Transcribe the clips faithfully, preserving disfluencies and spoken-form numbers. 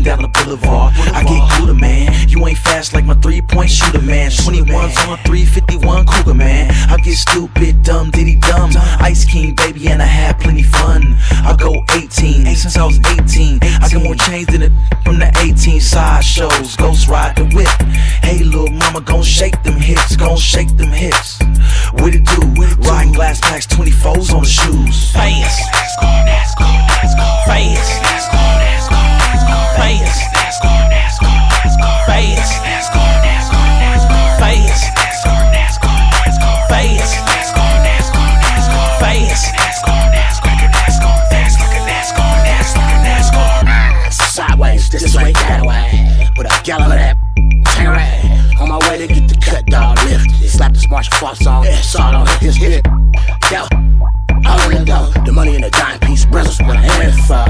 zipping down the boulevard. I get gooder, man. You ain't fast like my three-point shooter, man. twenty-ones on three fifty-one Cougar, man. I get stupid, dumb, diddy dumb. Ice King, baby, and I had plenty fun. I go eighteen since I was eighteen. I got more chains than it from the eighteen side shows. Ghost ride the whip. Hey, little mama, gon' shake them hips, gon' shake them hips. What it do? Riding glass packs, twenty-fours on the shoes. Fast, NASCAR, NASCAR, NASCAR. Fast, NASCAR, NASCAR, NASCAR. Fast, NASCAR, NASCAR, NASCAR. Fast, NASCAR, NASCAR, NASCAR. Fast, NASCAR, NASCAR, NASCAR. Fast, NASCAR, NASCAR, NASCAR. Fast, NASCAR, NASCAR, NASCAR. Fast like a NASCAR, NASCAR, NASCAR. Sideways, this way, that way. With a gallon of that Tangeray. On my way to get the cut dog lifted. Slap this Marshall Fox on, salt on his hip. Yo, all in the dough. The money in the dime piece, brothers with a handful.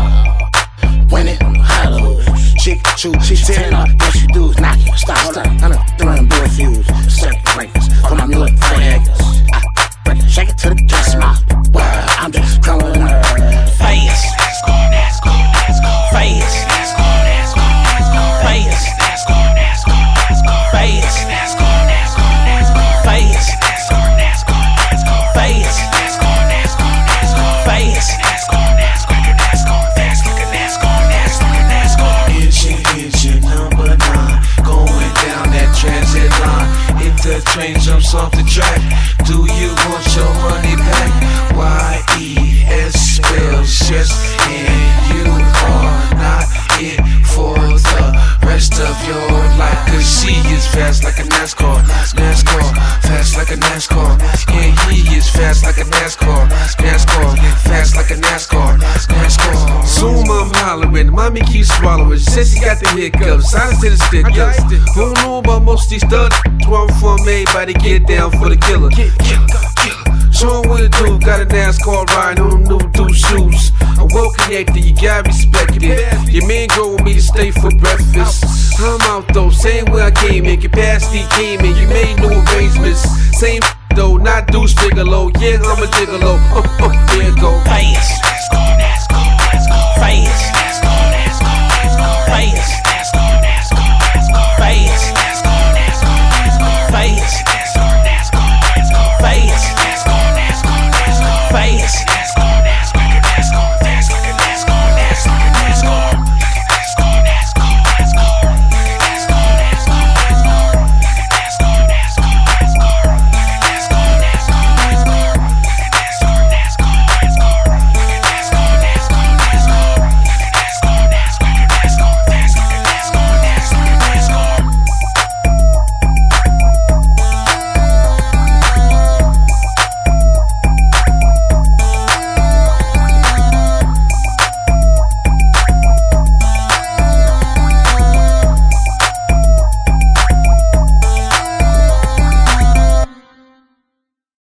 Win it, hollow. Chick, shoot, she's ten up. What you do is knock it. Stop, stop. I know, throwing them bill fuse. Circuit breakers. From my mule, four acres. I break it, shake it to the gas mouth. Wow, I'm just crumbling her. Fast, NASCAR, NASCAR, NASCAR. Fast, NASCAR, NASCAR, NASCAR. Fast, NASCAR, NASCAR, NASCAR. Fast, NASCAR, NASCAR, NASCAR. Fast, NASCAR, NASCAR, NASCAR. Fast, NASCAR, NASCAR, NASCAR. Fast, NASCAR, NASCAR, NASCAR. Fast like a NASCAR, NASCAR, NASCAR. Engine, engine number nine, going down that transit line. If the train jumps off the track, do you want your money back? Y E S spells yes, and you are not it for the rest of your life. Cause she is fast like a NASCAR, NASCAR, fast like a NASCAR. Yeah, he is fast like a NASCAR, NASCAR, fast like a NASCAR, NASCAR. Soon I'm hollering, mommy keeps swallowing. She said she got the hiccups, I to the stick ups. Who know about most of these thugs? Where I'm from, everybody get down for the killer. Show 'em what it do, got a NASCAR ride on them new dude shoes. I'm well connected, you gotta respect it. Your man go with me to stay for breakfast. I'm out though, same way I came in. Capacity came in, you made new arrangements. Same though, not Deuce Bigelow. Yeah, I'm a gigolo. Oh, oh, there it go. Fast, NASCAR, NASCAR.